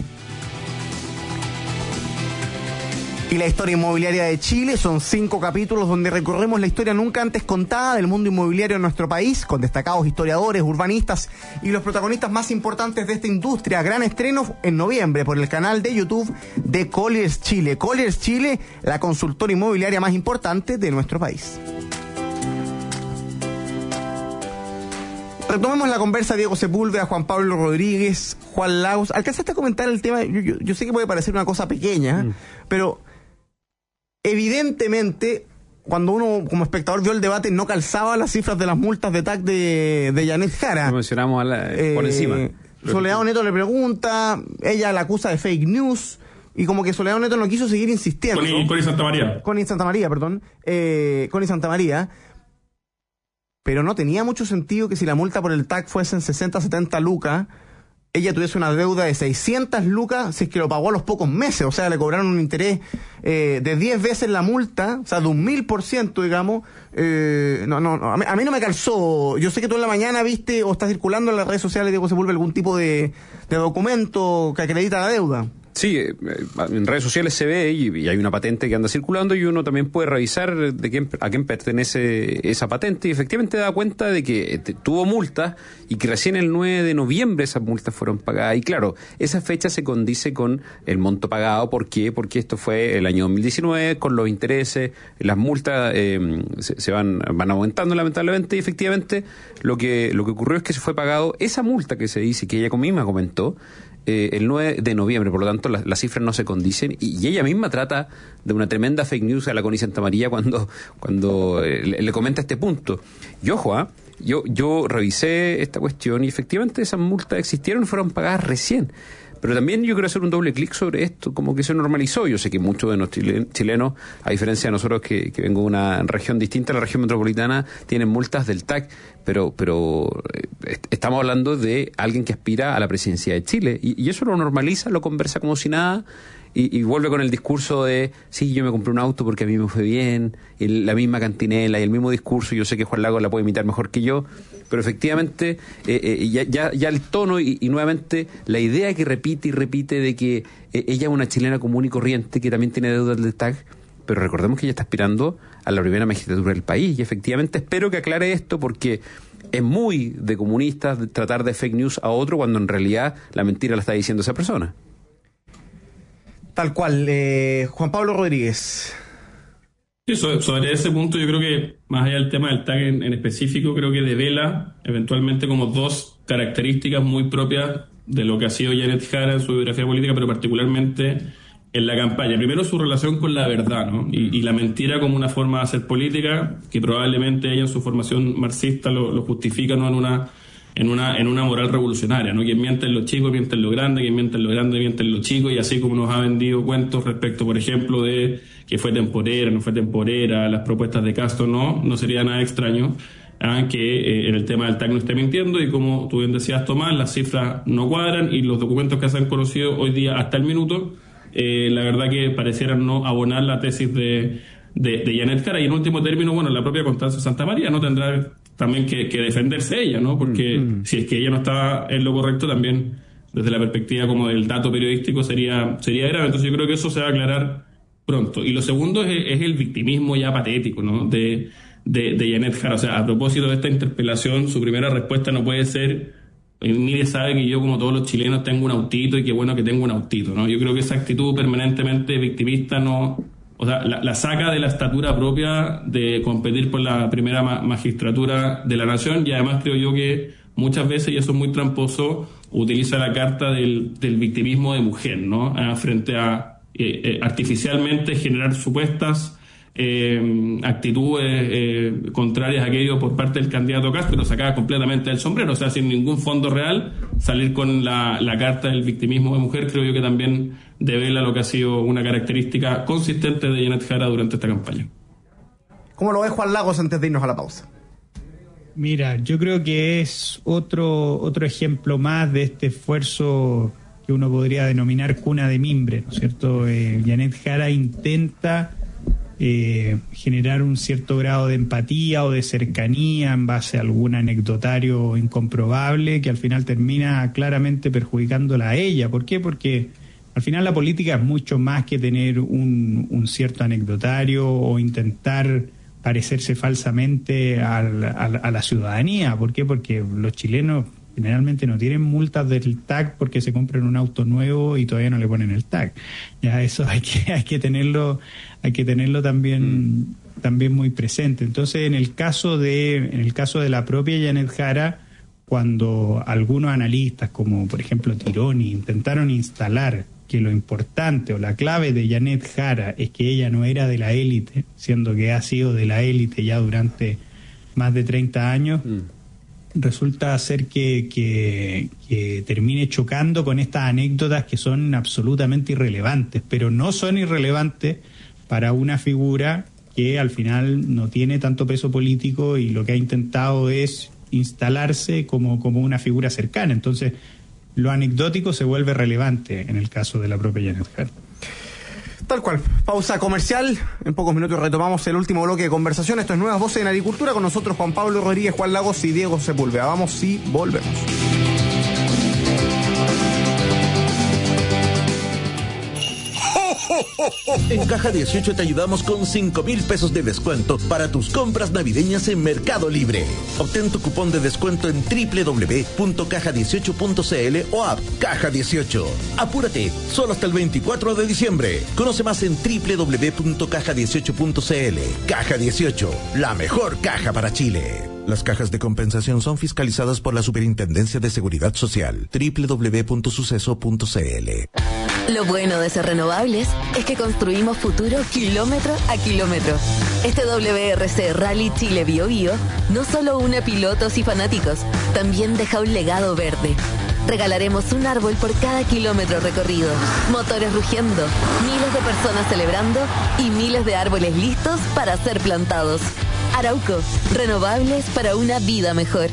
Y la historia inmobiliaria de Chile son cinco capítulos donde recorremos la historia nunca antes contada del mundo inmobiliario en nuestro país, con destacados historiadores, urbanistas y los protagonistas más importantes de esta industria. Gran estreno en noviembre por el canal de YouTube de Colliers Chile. Colliers Chile, la consultora inmobiliaria más importante de nuestro país. Retomemos la conversa, Diego Sepúlveda, Juan Pablo Rodríguez, Juan Lagos. Alcanzaste a comentar el tema, yo, yo, yo sé que puede parecer una cosa pequeña, mm. pero evidentemente cuando uno como espectador vio el debate no calzaba las cifras de las multas de T A C de, de Janet Jara. Lo mencionamos a la, eh, por encima. Soledad Neto le pregunta, ella la acusa de fake news, y como que Soledad Neto no quiso seguir insistiendo. Connie, Connie Santa María. Connie Santa María, perdón. Eh, Connie Santa María. Pero no tenía mucho sentido que si la multa por el T A C fuesen sesenta, setenta lucas, ella tuviese una deuda de seiscientas lucas si es que lo pagó a los pocos meses. O sea, le cobraron un interés eh, de diez veces la multa, o sea, de un mil por ciento, digamos. Eh, no, no, no a, mí, a mí no me calzó. Yo sé que tú en la mañana viste o está circulando en las redes sociales, Diego Sepúlveda, algún tipo de, de documento que acredita la deuda. Sí, en redes sociales se ve y hay una patente que anda circulando y uno también puede revisar de quién, a quién pertenece esa patente y efectivamente da cuenta de que tuvo multas y que recién el nueve de noviembre esas multas fueron pagadas. Y claro, esa fecha se condice con el monto pagado. ¿Por qué? Porque esto fue el año dos mil diecinueve, con los intereses, las multas eh, se, se van, van aumentando lamentablemente y efectivamente lo que, lo que ocurrió es que se fue pagado esa multa que se dice, que ella misma comentó, eh, el nueve de noviembre, por lo tanto las, las cifras no se condicen, y, y ella misma trata de una tremenda fake news a la Connie Santamaría cuando, cuando eh, le, le comenta este punto. Y ojo, ¿eh? yo, yo revisé esta cuestión y efectivamente esas multas existieron y fueron pagadas recién. Pero también yo quiero hacer un doble clic sobre esto, como que se normalizó. Yo sé que muchos de los chilenos, a diferencia de nosotros que, que vengo de una región distinta a la región metropolitana, tienen multas del T A C, pero pero eh, estamos hablando de alguien que aspira a la presidencia de Chile, y, y eso lo normaliza, lo conversa como si nada, y, y vuelve con el discurso de, sí, yo me compré un auto porque a mí me fue bien, y la misma cantinela y el mismo discurso. Yo sé que Juan Lagos la puede imitar mejor que yo, pero efectivamente eh, eh, ya, ya, ya el tono y, y nuevamente la idea que repite y repite de que eh, ella es una chilena común y corriente que también tiene deudas del T A C, pero recordemos que ella está aspirando a la primera magistratura del país, y efectivamente espero que aclare esto, porque es muy de comunistas tratar de fake news a otro cuando en realidad la mentira la está diciendo esa persona. Tal cual. Eh, Juan Pablo Rodríguez. Sí, sobre, sobre ese punto yo creo que, más allá del tema del T A C en, en específico, creo que devela eventualmente como dos características muy propias de lo que ha sido Janet Jara en su biografía política, pero particularmente en la campaña. Primero, su relación con la verdad, ¿no? Y, y la mentira como una forma de hacer política, que probablemente ella en su formación marxista lo, lo justifica, ¿no? en una en una en una moral revolucionaria, ¿no? Quien miente en lo chico, miente en lo grande, quien miente en lo grande, miente en lo chico, y así como nos ha vendido cuentos respecto, por ejemplo, de que fue temporera, no fue temporera, las propuestas de Castro, no, no sería nada extraño ah, que eh, en el tema del T A C no esté mintiendo, y como tú bien decías, Tomás, las cifras no cuadran y los documentos que se han conocido hoy día hasta el minuto, eh, la verdad que parecieran no abonar la tesis de, de, de Janet Jara. Y en último término, bueno, la propia Constanza Santamaría no tendrá también que, que defenderse ella, ¿no? Porque mm-hmm. si es que ella no está en lo correcto, también desde la perspectiva como del dato periodístico sería, sería grave. Entonces yo creo que eso se va a aclarar pronto. Y lo segundo es, es el victimismo ya patético, ¿no? De, de, de Janet Jara. O sea, a propósito de esta interpelación, su primera respuesta no puede ser: mire, sabe que yo, como todos los chilenos, tengo un autito y qué bueno que tengo un autito, ¿no? Yo creo que esa actitud permanentemente victimista no, o sea, la, la saca de la estatura propia de competir por la primera ma- magistratura de la nación, y además creo yo que muchas veces, y eso es muy tramposo, utiliza la carta del, del victimismo de mujer, ¿no? Ah, frente a eh, eh, artificialmente generar supuestas Eh, actitudes eh, contrarias a aquello por parte del candidato Castro, pero sacada completamente del sombrero, o sea, sin ningún fondo real, salir con la, la carta del victimismo de mujer, creo yo que también devela lo que ha sido una característica consistente de Janet Jara durante esta campaña. ¿Cómo lo ves, Juan Lagos, antes de irnos a la pausa? Mira, yo creo que es otro, otro ejemplo más de este esfuerzo que uno podría denominar cuna de mimbre, ¿no es cierto? Eh, Janet Jara intenta Eh, generar un cierto grado de empatía o de cercanía en base a algún anecdotario incomprobable que al final termina claramente perjudicándola a ella. ¿Por qué? Porque al final la política es mucho más que tener un, un cierto anecdotario o intentar parecerse falsamente al, al, a la ciudadanía. ¿Por qué? Porque los chilenos generalmente no tienen multas del T A C porque se compran un auto nuevo y todavía no le ponen el T A C. Ya eso hay que hay que tenerlo hay que tenerlo también mm. también muy presente. Entonces, en el caso de en el caso de la propia Janet Jara, cuando algunos analistas, como por ejemplo Tironi, intentaron instalar que lo importante o la clave de Janet Jara es que ella no era de la élite, siendo que ha sido de la élite ya durante más de treinta años, mm. resulta ser que, que, que termine chocando con estas anécdotas que son absolutamente irrelevantes, pero no son irrelevantes para una figura que al final no tiene tanto peso político y lo que ha intentado es instalarse como, como una figura cercana. Entonces, lo anecdótico se vuelve relevante en el caso de la propia Janet Jara. Tal cual. Pausa comercial. En pocos minutos retomamos el último bloque de conversación. Esto es Nuevas Voces en Agricultura. Con nosotros Juan Pablo Rodríguez, Juan Lagos y Diego Sepúlveda. Vamos y volvemos. En Caja dieciocho te ayudamos con cinco mil pesos de descuento para tus compras navideñas en Mercado Libre. Obtén tu cupón de descuento en doble u doble u doble u punto caja dieciocho punto c l o app Caja dieciocho. Apúrate, solo hasta el veinticuatro de diciembre. Conoce más en doble u doble u doble u punto caja dieciocho punto c l. Caja dieciocho, la mejor caja para Chile. Las cajas de compensación son fiscalizadas por la Superintendencia de Seguridad Social. doble u doble u doble u punto suceso punto c l. Lo bueno de ser renovables es que construimos futuro kilómetro a kilómetro. Este W R C Rally Chile Bio Bio no solo une pilotos y fanáticos, también deja un legado verde. Regalaremos un árbol por cada kilómetro recorrido, motores rugiendo, miles de personas celebrando y miles de árboles listos para ser plantados. Arauco, renovables para una vida mejor.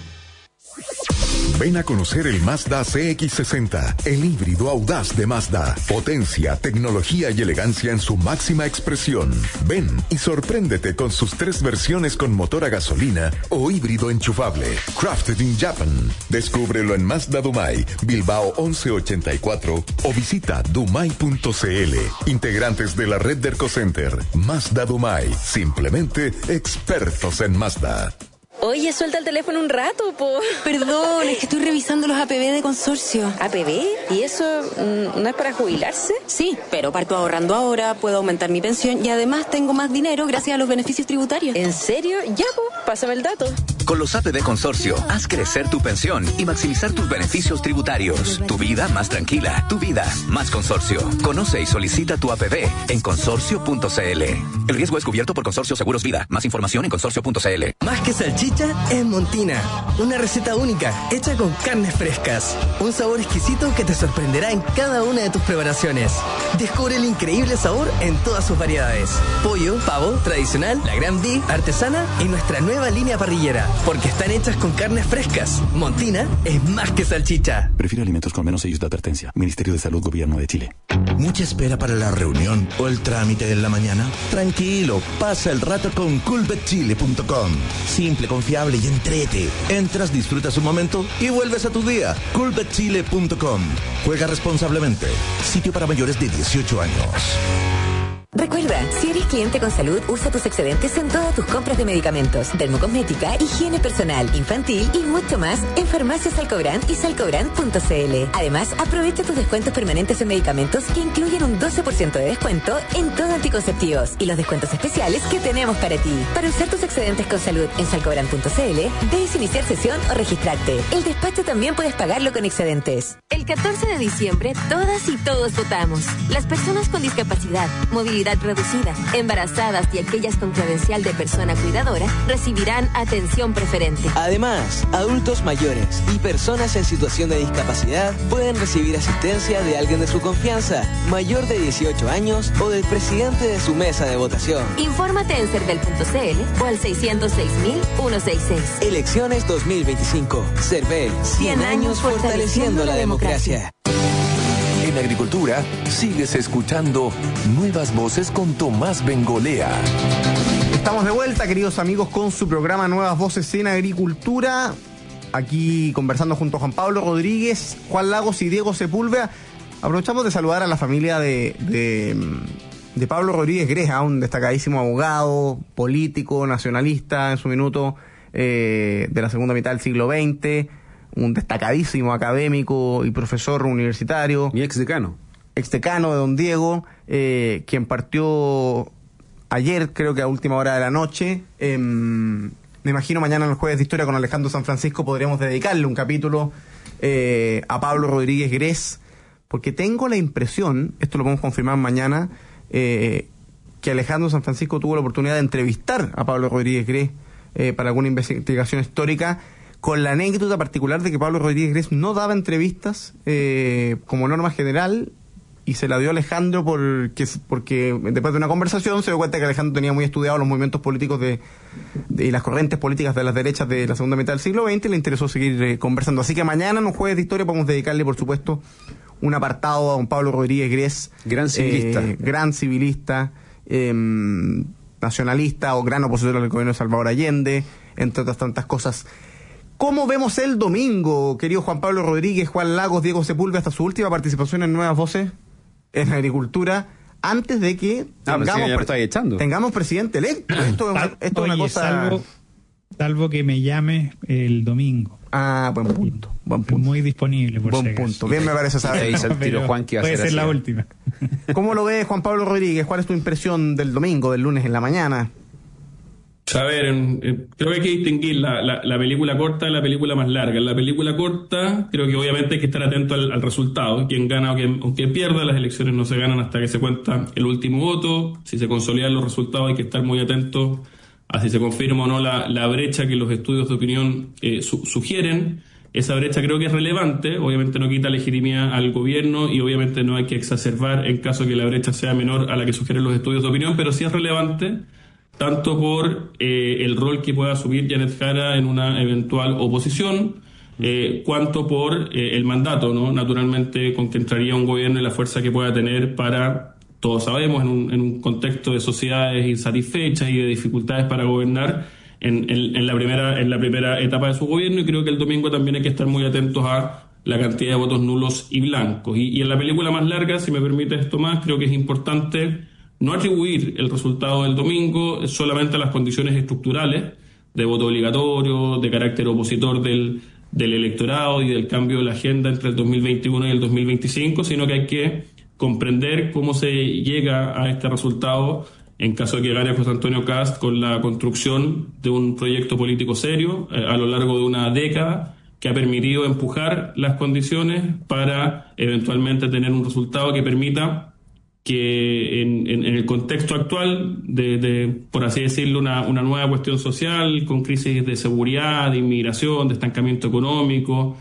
Ven a conocer el Mazda C X sesenta, el híbrido audaz de Mazda. Potencia, tecnología y elegancia en su máxima expresión. Ven y sorpréndete con sus tres versiones con motor a gasolina o híbrido enchufable. Crafted in Japan. Descúbrelo en Mazda Dumai, Bilbao once ochenta y cuatro o visita dumai punto c l. Integrantes de la red de Ercocenter. Mazda Dumai. Simplemente expertos en Mazda. Oye, suelta el teléfono un rato, po. Perdón, es que estoy revisando los A P B de consorcio. ¿A P B? ¿Y eso mm, no es para jubilarse? Sí, pero parto ahorrando ahora, puedo aumentar mi pensión y además tengo más dinero gracias a los beneficios tributarios. ¿En serio? Ya, po, pásame el dato. Con los A P B Consorcio, haz crecer tu pensión y maximizar tus beneficios tributarios. Tu vida más tranquila, tu vida más consorcio. Conoce y solicita tu A P B en consorcio punto c l. El riesgo es cubierto por Consorcio Seguros Vida. Más información en consorcio punto c l. Más que salchicha es Montina, una receta única hecha con carnes frescas, un sabor exquisito que te sorprenderá en cada una de tus preparaciones. Descubre el increíble sabor en todas sus variedades: pollo, pavo, tradicional, la gran beef, artesana y nuestra nueva línea parrillera, porque están hechas con carnes frescas. Montina es más que salchicha. Prefiero alimentos con menos sellos de advertencia. Ministerio de Salud, Gobierno de Chile. ¿Mucha espera para la reunión o el trámite en la mañana? Tranquilo, pasa el rato con coolbet chile punto com. Simple, confiable y entrete. Entras, disfrutas un momento y vuelves a tu día. coolbet chile punto com. Juega responsablemente. Sitio para mayores de dieciocho años. Recuerda, si eres cliente con salud, usa tus excedentes en todas tus compras de medicamentos, dermocosmética, higiene personal, infantil y mucho más en Farmacias Salcobrand y salcobrand punto c l. Además, aprovecha tus descuentos permanentes en medicamentos que incluyen un doce por ciento de descuento en todo anticonceptivos y los descuentos especiales que tenemos para ti. Para usar tus excedentes con salud en salcobrand punto c l, debes iniciar sesión o registrarte. El despacho también puedes pagarlo con excedentes. El catorce de diciembre, todas y todos votamos. Las personas con discapacidad, movilidad reducida, embarazadas y aquellas con credencial de persona cuidadora recibirán atención preferente. Además, adultos mayores y personas en situación de discapacidad pueden recibir asistencia de alguien de su confianza, mayor de dieciocho años o del presidente de su mesa de votación. Infórmate en cervel punto c l o al seiscientos seis mil ciento sesenta y seis. Elecciones dos mil veinticinco. Cervel, cien años fortaleciendo la democracia. En agricultura, sigues escuchando Nuevas Voces con Tomás Bengolea. Estamos de vuelta, queridos amigos, con su programa Nuevas Voces en Agricultura. Aquí conversando junto a Juan Pablo Rodríguez, Juan Lagos y Diego Sepúlveda. Aprovechamos de saludar a la familia de, de, de Pablo Rodríguez Greja, un destacadísimo abogado, político, nacionalista en su minuto eh, de la segunda mitad del siglo veinte. Un destacadísimo académico y profesor universitario. Y exdecano. Exdecano de don Diego, eh, quien partió ayer, creo que a última hora de la noche. Eh, me imagino mañana en el Jueves de Historia con Alejandro San Francisco podríamos dedicarle un capítulo eh, a Pablo Rodríguez Grez, porque tengo la impresión, esto lo podemos confirmar mañana, eh, que Alejandro San Francisco tuvo la oportunidad de entrevistar a Pablo Rodríguez Grez eh, para alguna investigación histórica, con la anécdota particular de que Pablo Rodríguez Grez no daba entrevistas eh, como norma general, y se la dio a Alejandro porque, porque después de una conversación se dio cuenta que Alejandro tenía muy estudiado los movimientos políticos de, de y las corrientes políticas de las derechas de la segunda mitad del siglo veinte, y le interesó seguir eh, conversando. Así que mañana en un Jueves de Historia podemos dedicarle, por supuesto, un apartado a don Pablo Rodríguez Grez. Gran civilista. Eh, gran civilista, eh, nacionalista o gran opositor al gobierno de Salvador Allende, entre otras tantas cosas. ¿Cómo vemos el domingo, querido Juan Pablo Rodríguez, Juan Lagos, Diego Sepúlveda, hasta su última participación en Nuevas Voces en Agricultura, antes de que ah, tengamos, pre echando. tengamos presidente electo? Esto, Tal, esto oye, es una cosa... Salvo, salvo que me llame el domingo. Ah, buen punto. Buen punto. Muy disponible, por Buen si acaso. punto. Bien me parece saber. Ahí se el tiro Juan que iba a puede ser, ser así. la última. ¿Cómo lo ves, Juan Pablo Rodríguez? ¿Cuál es tu impresión del domingo, del lunes en la mañana? A ver, en, en, creo que hay que distinguir la, la, la película corta de la película más larga. En la película corta, creo que obviamente hay que estar atento al, al resultado. Quien gana o quien, o quien pierda, las elecciones no se ganan hasta que se cuenta el último voto. Si se consolidan los resultados, hay que estar muy atento a si se confirma o no la, la brecha que los estudios de opinión eh, su, sugieren. Esa brecha creo que es relevante, obviamente no quita legitimidad al gobierno y obviamente no hay que exacerbar en caso que la brecha sea menor a la que sugieren los estudios de opinión, pero sí es relevante tanto por eh, el rol que pueda asumir Janet Jara en una eventual oposición, eh, cuanto por eh, el mandato, ¿no? Naturalmente, con que entraría un gobierno y la fuerza que pueda tener para, todos sabemos, en un, en un contexto de sociedades insatisfechas y de dificultades para gobernar en, en, en, la primera, en la primera etapa de su gobierno, y creo que el domingo también hay que estar muy atentos a la cantidad de votos nulos y blancos. Y, y en la película más larga, si me permite esto más, creo que es importante no atribuir el resultado del domingo solamente a las condiciones estructurales de voto obligatorio, de carácter opositor del, del electorado y del cambio de la agenda entre el dos mil veintiuno y el dos mil veinticinco, sino que hay que comprender cómo se llega a este resultado en caso de que gane José Antonio Kast con la construcción de un proyecto político serio eh, a lo largo de una década que ha permitido empujar las condiciones para eventualmente tener un resultado que permita que en, en, en el contexto actual de, de por así decirlo, una, una nueva cuestión social con crisis de seguridad, de inmigración, de estancamiento económico,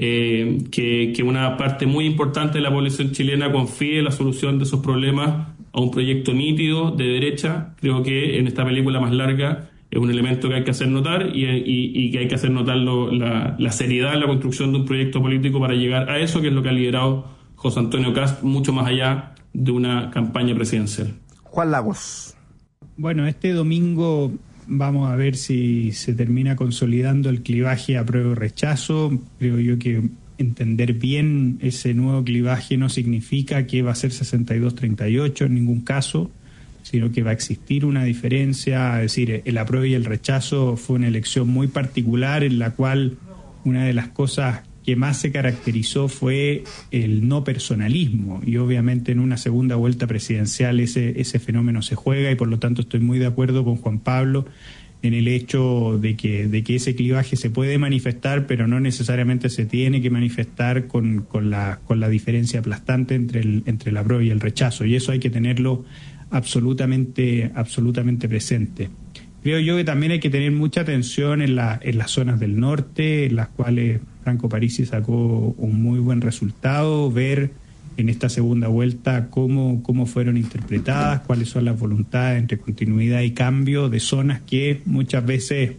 eh, que, que una parte muy importante de la población chilena confíe la solución de esos problemas a un proyecto nítido de derecha. Creo que en esta película más larga es un elemento que hay que hacer notar y, y, y que hay que hacer notar lo, la, la seriedad en la construcción de un proyecto político para llegar a eso, que es lo que ha liderado José Antonio Kast mucho más allá de una campaña presidencial. Juan Lagos. Bueno, este domingo vamos a ver si se termina consolidando el clivaje apruebo-rechazo. Creo yo que entender bien ese nuevo clivaje no significa que va a ser sesenta y dos treinta y ocho en ningún caso, sino que va a existir una diferencia. Es decir, el apruebo y el rechazo fue una elección muy particular en la cual una de las cosas que más se caracterizó fue el no personalismo, y obviamente en una segunda vuelta presidencial ese, ese fenómeno se juega, y por lo tanto estoy muy de acuerdo con Juan Pablo en el hecho de que, de que ese clivaje se puede manifestar, pero no necesariamente se tiene que manifestar con, con, la, con la diferencia aplastante entre el, entre el apruebo y el rechazo, y eso hay que tenerlo absolutamente, absolutamente presente. Creo yo que también hay que tener mucha atención en, la, en las zonas del norte, en las cuales Franco Parisi sacó un muy buen resultado, ver en esta segunda vuelta cómo, cómo fueron interpretadas, cuáles son las voluntades entre continuidad y cambio de zonas que muchas veces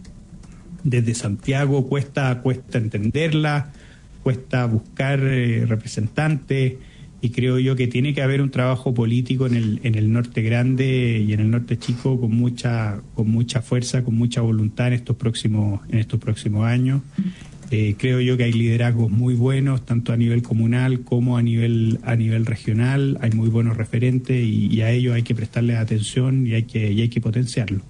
desde Santiago cuesta, cuesta entenderla, cuesta buscar eh, representantes. Y creo yo que tiene que haber un trabajo político en el en el norte grande y en el norte chico con mucha con mucha fuerza, con mucha voluntad en estos próximos en estos próximos años. Eh, creo yo que hay liderazgos muy buenos tanto a nivel comunal como a nivel a nivel regional. Hay muy buenos referentes y, y a ellos hay que prestarles atención y hay que y hay que potenciarlo.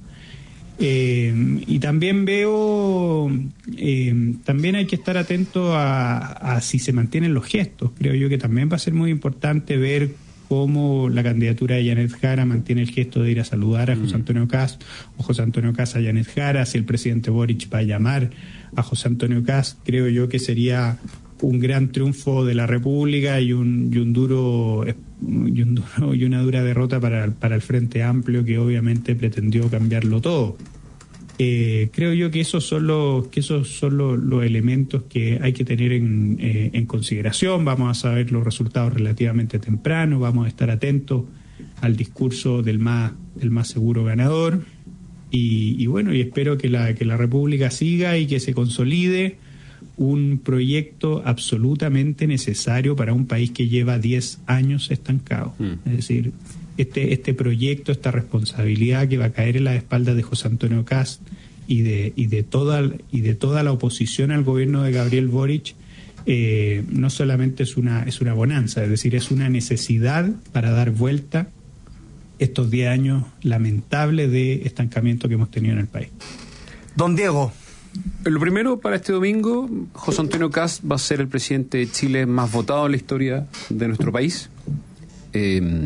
Eh, y también veo, eh, también hay que estar atento a, a si se mantienen los gestos. Creo yo que también va a ser muy importante ver cómo la candidatura de Janet Jara mantiene el gesto de ir a saludar a José Antonio Kast, o José Antonio Kast a Janet Jara, si el presidente Boric va a llamar a José Antonio Kast. Creo yo que sería un gran triunfo de la República y un, y un duro y, un duro, y una dura derrota para, para el Frente Amplio, que obviamente pretendió cambiarlo todo. Eh, creo yo que esos son los que esos son los, los elementos que hay que tener en, eh, en consideración. Vamos a saber los resultados relativamente temprano, vamos a estar atentos al discurso del más del más seguro ganador y, y bueno, y espero que la que la República siga y que se consolide un proyecto absolutamente necesario para un país que lleva diez años estancado. Mm. Es decir, este este proyecto, esta responsabilidad que va a caer en las espaldas de José Antonio Kast y de y de toda y de toda la oposición al gobierno de Gabriel Boric, eh, no solamente es una es una bonanza, es decir, es una necesidad para dar vuelta estos diez años lamentables de estancamiento que hemos tenido en el país. Don Diego. Lo primero, para este domingo, José Antonio Kast va a ser el presidente de Chile más votado en la historia de nuestro país. Eh,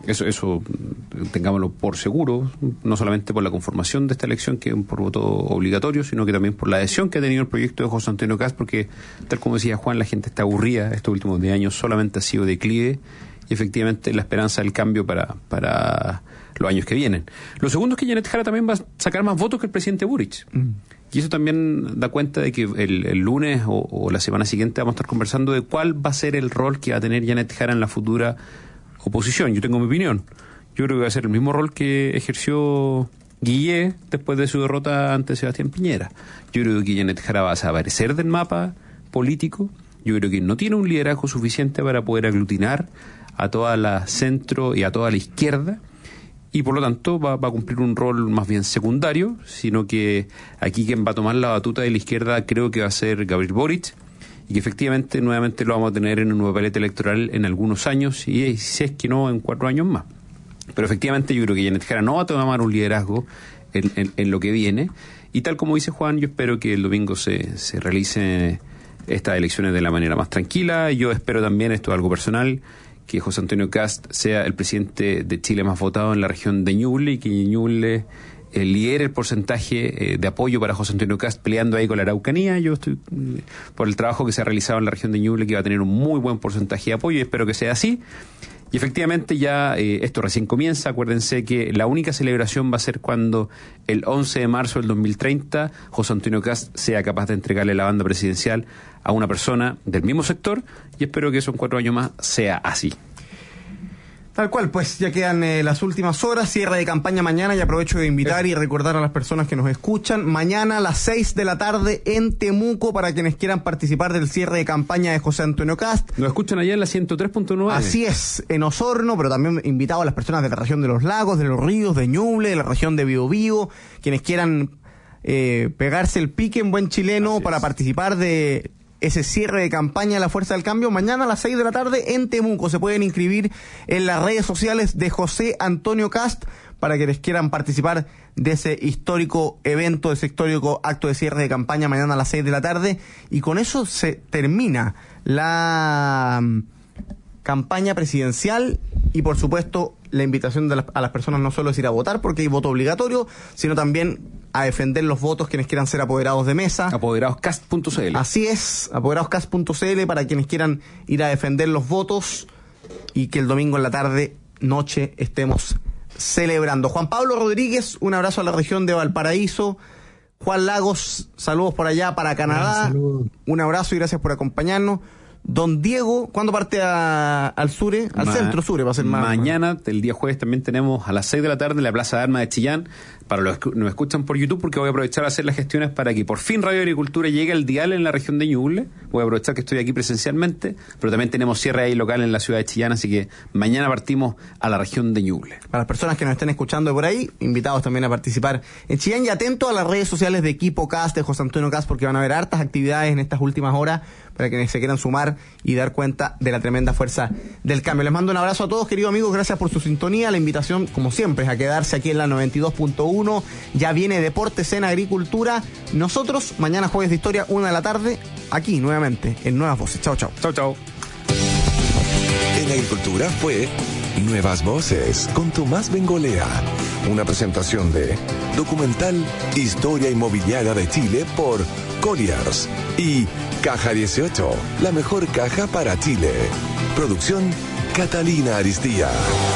Eso, eso tengámoslo por seguro, no solamente por la conformación de esta elección, que es por voto obligatorio, sino que también por la adhesión que ha tenido el proyecto de José Antonio Kast, porque, tal como decía Juan, la gente está aburrida. Estos últimos diez años solamente ha sido declive, y efectivamente la esperanza del cambio para, para los años que vienen. Lo segundo es que Janet Jara también va a sacar más votos que el presidente Boric. Mm. Y eso también da cuenta de que el, el lunes o, o la semana siguiente vamos a estar conversando de cuál va a ser el rol que va a tener Janet Jara en la futura oposición. Yo tengo mi opinión. Yo creo que va a ser el mismo rol que ejerció Guillé después de su derrota ante Sebastián Piñera. Yo creo que Janet Jara va a desaparecer del mapa político. Yo creo que no tiene un liderazgo suficiente para poder aglutinar a toda la centro y a toda la izquierda, y por lo tanto va, va a cumplir un rol más bien secundario, sino que aquí quien va a tomar la batuta de la izquierda creo que va a ser Gabriel Boric, y que efectivamente nuevamente lo vamos a tener en un papelete electoral en algunos años, y si es que no, en cuatro años más. Pero efectivamente yo creo que Janet Jara no va a tomar un liderazgo en, en, en lo que viene, y tal como dice Juan, yo espero que el domingo se, se realice estas elecciones de la manera más tranquila. Yo espero también, esto es algo personal, que José Antonio Kast sea el presidente de Chile más votado en la región de Ñuble, y que Ñuble eh, lidere el porcentaje eh, de apoyo para José Antonio Kast, peleando ahí con la Araucanía. Yo estoy eh, por el trabajo que se ha realizado en la región de Ñuble, que va a tener un muy buen porcentaje de apoyo, y espero que sea así. Y efectivamente ya eh, esto recién comienza. Acuérdense que la única celebración va a ser cuando el once de marzo del dos mil treinta José Antonio Kast sea capaz de entregarle la banda presidencial a una persona del mismo sector, y espero que eso en cuatro años más sea así. Tal cual, pues ya quedan eh, las últimas horas, cierre de campaña mañana, y aprovecho de invitar y recordar a las personas que nos escuchan, mañana a las seis de la tarde en Temuco, para quienes quieran participar del cierre de campaña de José Antonio Kast. Nos escuchan allá en la ciento tres punto nueve. Así es, en Osorno, pero también invitado a las personas de la región de los lagos, de los ríos, de Ñuble, de la región de Biobío, quienes quieran eh, pegarse el pique en buen chileno para participar de ese cierre de campaña de la Fuerza del Cambio, mañana a las seis de la tarde en Temuco. Se pueden inscribir en las redes sociales de José Antonio Kast para que les quieran participar de ese histórico evento, de ese histórico acto de cierre de campaña mañana a las seis de la tarde. Y con eso se termina la campaña presidencial, y por supuesto la invitación de las, a las personas no solo es ir a votar porque hay voto obligatorio, sino también a defender los votos quienes quieran ser apoderados de mesa. apoderados cast punto c l. Así es, apoderados cast punto c l para quienes quieran ir a defender los votos, y que el domingo en la tarde, noche, estemos celebrando. Juan Pablo Rodríguez, un abrazo a la región de Valparaíso. Juan Lagos, saludos por allá para Canadá. Saludos. Un abrazo y gracias por acompañarnos. Don Diego, ¿cuándo parte a, al Sure? Al Ma- centro Sure, va a ser más. Mañana, el día jueves, también tenemos a las seis de la tarde en la Plaza de Armas de Chillán, para los que nos escuchan por YouTube, porque voy a aprovechar a hacer las gestiones para que por fin Radio Agricultura llegue al dial en la región de Ñuble. Voy a aprovechar que estoy aquí presencialmente, pero también tenemos cierre ahí local en la ciudad de Chillán, así que mañana partimos a la región de Ñuble. Para las personas que nos estén escuchando por ahí, invitados también a participar en Chillán, y atentos a las redes sociales de Equipo Kast, de José Antonio Kast, porque van a haber hartas actividades en estas últimas horas para quienes se quieran sumar y dar cuenta de la tremenda fuerza del cambio. Les mando un abrazo a todos, queridos amigos, gracias por su sintonía. La invitación, como siempre, es a quedarse aquí en la noventa y dos punto uno. Ya viene Deportes en Agricultura. Nosotros, mañana jueves de historia, una de la tarde, aquí nuevamente, en Nuevas Voces. Chao, chao. Chao, chao. En Agricultura fue Nuevas Voces con Tomás Bengolea. Una presentación de documental Historia Inmobiliaria de Chile por Colliers y Caja dieciocho, la mejor caja para Chile. Producción Catalina Aristía.